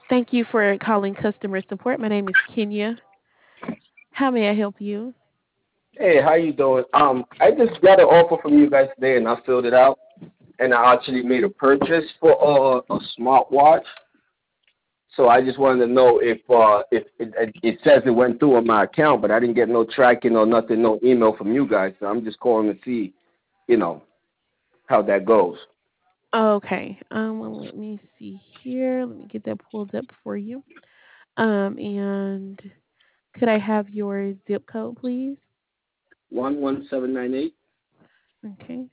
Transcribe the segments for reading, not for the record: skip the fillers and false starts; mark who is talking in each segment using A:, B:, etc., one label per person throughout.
A: Thank you for calling customer support. My name is Kenya. How may I help you?
B: Hey, how you doing? I just got an offer from you guys today, and I filled it out, and I actually made a purchase for a smartwatch. So I just wanted to know if it says it went through on my account, but I didn't get no tracking or nothing, no email from you guys. So I'm just calling to see, you know, how that goes.
A: Okay. Well, let me see here. Let me get that pulled up for you. And could I have your zip code, please?
B: 11798.
A: Okay.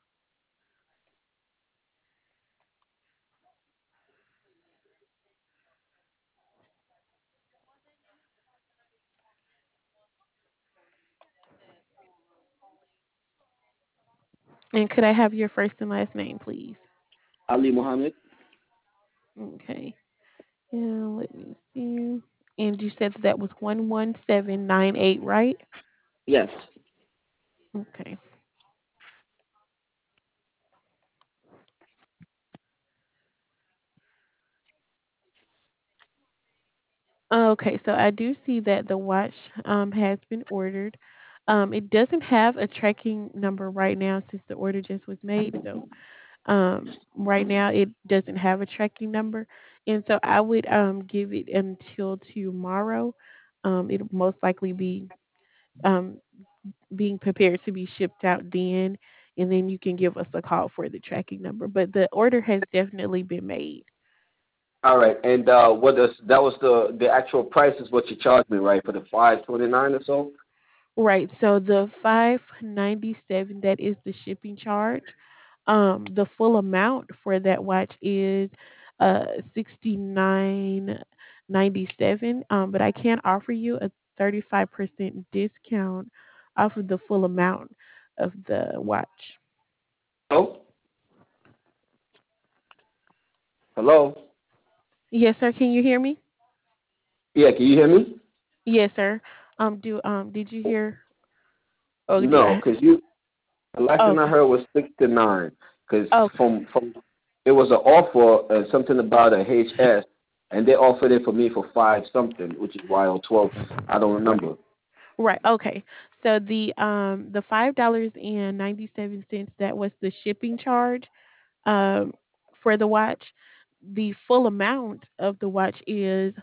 A: And could I have your first and last name, please?
B: Ali Muhammad.
A: Okay. And let me see. And you said that was 11798, right?
B: Yes.
A: Okay. Okay, so I do see that the watch has been ordered. It doesn't have a tracking number right now since the order just was made. So right now it doesn't have a tracking number, and so I would give it until tomorrow. It'll most likely be um, being prepared to be shipped out then, and then you can give us a call for the tracking number. But the order has definitely been made.
B: All right, and what is that was the actual price is what you charged me, right, for the 529 or so?
A: Right. So the 597, that is the shipping charge. The full amount for that watch is 69.97. But I can offer you a 35% discount off of the full amount of the watch.
B: Oh, hello.
A: Yes, sir. Can you hear me?
B: Yeah, can you hear me?
A: Yes, sir. Do did you hear? Oh, did
B: No,
A: I?
B: because you the last thing I
A: Okay.
B: heard was 69. Because
A: Okay.
B: from it was an offer something about a HS, and they offered it for me for five something, which is why or 12. I don't remember.
A: Right. Okay. So the $5.97, that was the shipping charge um for the watch. The full amount of the watch is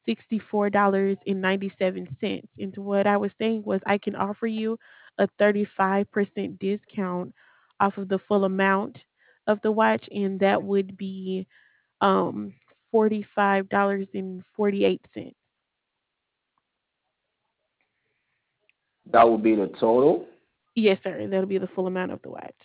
A: $64.97. And what I was saying was I can offer you a 35% discount off of the full amount of the watch, and that would be um $45.48.
B: That would be the total.
A: Yes, sir. That'll be the full amount of the watch.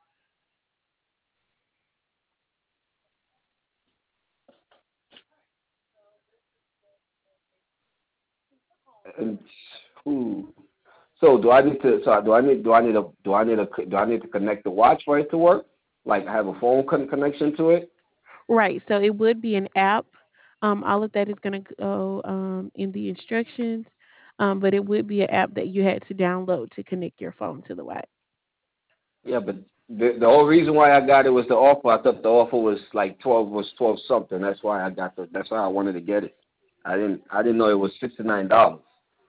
B: And, ooh. So do I need to? So do I need to connect the watch for it to work? Like have a phone connection to it?
A: Right. So it would be an app. All of that is going to go in the instructions, but it would be an app that you had to download to connect your phone to the watch.
B: Yeah, but the whole reason why I got it was the offer. I thought the offer was like 12 something. That's why I got the. That's why I wanted to get it. I didn't know it was $69.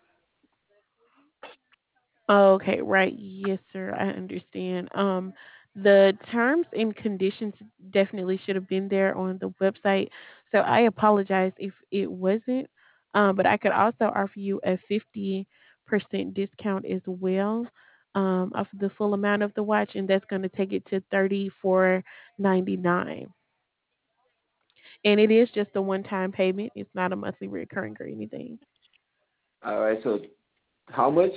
A: Okay, right. Yes, sir. I understand. The terms and conditions definitely should have been there on the website. So I apologize if it wasn't. But I could also offer you a 50% discount as well, off the full amount of the watch, and that's going to take it to 34.99. And it is just a one-time payment. It's not a monthly recurring or anything.
B: All right. So how much?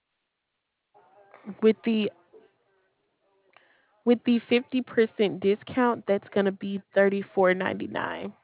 A: With the With the 50% discount, that's going to be 34.99.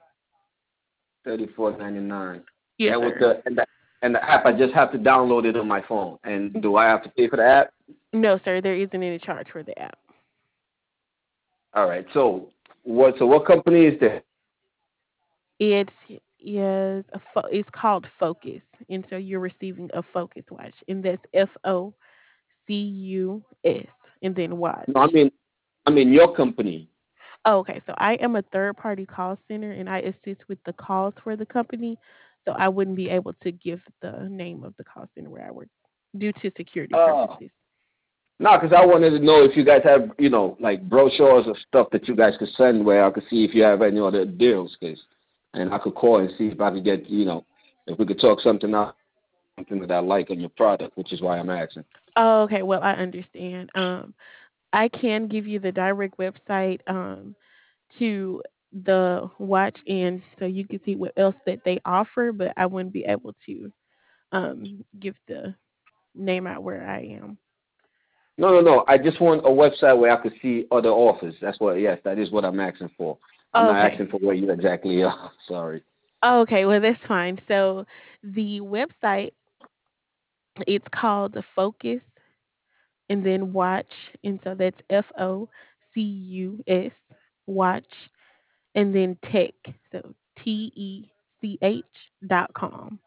B: 34.99.
A: Yes,
B: And with
A: sir.
B: the app, I just have to download it on my phone. And do I have to pay for the app?
A: No, sir, there isn't any charge for the app.
B: All right. So what company is that?
A: It it's called Focus, and so you're receiving a Focus watch, and that's Focus, and then watch.
B: No, I mean your company.
A: Oh, okay. So I am a third party call center and I assist with the calls for the company. So I wouldn't be able to give the name of the call center where I work due to security
B: Oh,
A: purposes.
B: no, because I wanted to know if you guys have, like brochures or stuff that you guys could send where I could see if you have any other deals, cause, and I could call and see if I could get, if we could talk something out, something that I like on your product, which is why I'm asking.
A: Oh, okay. Well, I understand. I can give you the direct website to the watch and so you can see what else that they offer, but I wouldn't be able to give the name out where I am.
B: No, no, no. I just want a website where I could see other offers. That's what. Yes, that is what I'm asking for. I'm not
A: Okay.
B: asking for where you exactly are. Sorry.
A: Okay, well that's fine. So the website it's called the Focus and then Watch and so that's FOCUS Watch and then Tech. So TECH.com.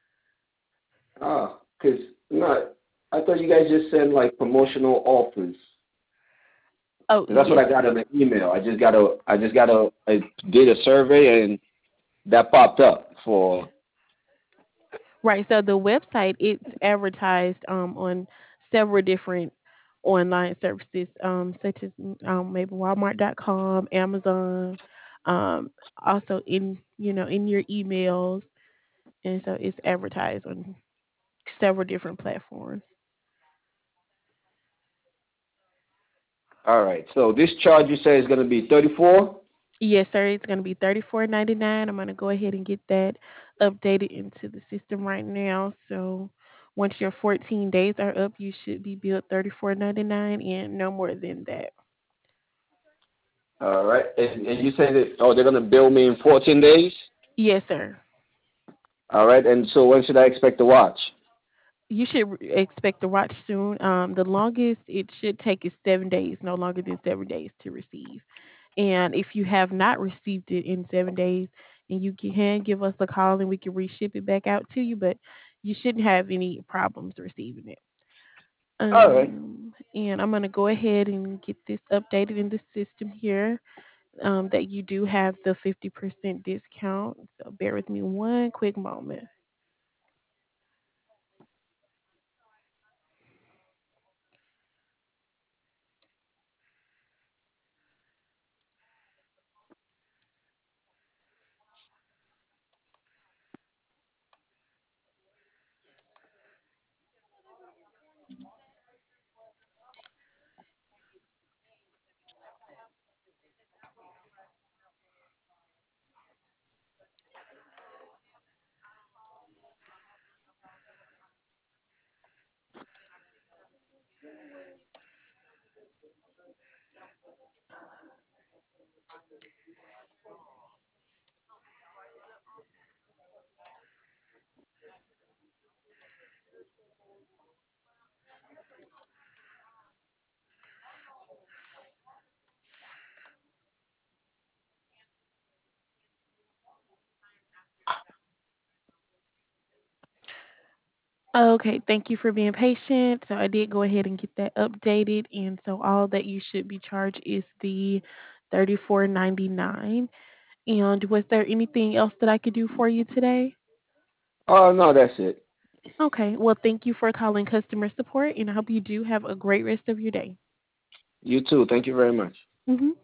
B: Cause no, I thought you guys just send like promotional offers.
A: Oh,
B: 'Cause that's what
A: yes.
B: I got in the email. I did a survey and that popped up for.
A: Right. So the website it's advertised on several different online services, such as maybe Walmart.com, Amazon, um, also in in your emails, and so it's advertised on several different platforms.
B: All right. So this charge you say is gonna be 34.
A: Yes, sir. It's going to be $34.99. I'm going to go ahead and get that updated into the system right now. So once your 14 days are up, you should be billed $34.99 and no more than that.
B: All right. And you say that they're gonna bill me in 14 days.
A: Yes, sir.
B: All right. And so when should I expect the watch?
A: You should expect the watch soon. The longest it should take is 7 days, no longer than 7 days to receive. And if you have not received it in 7 days, and you can give us a call and we can reship it back out to you, but you shouldn't have any problems receiving it.
B: All right.
A: And I'm gonna go ahead and get this updated in the system here. That you do have the 50% discount. So bear with me one quick moment. Okay, thank you for being patient. So I did go ahead and get that updated, and so all that you should be charged is the 34.99. And was there anything else that I could do for you today?
B: Oh no, that's it.
A: Okay, well, thank you for calling customer support, and I hope you do have a great rest of your day.
B: You too. Thank you very much.
A: Mm-hmm.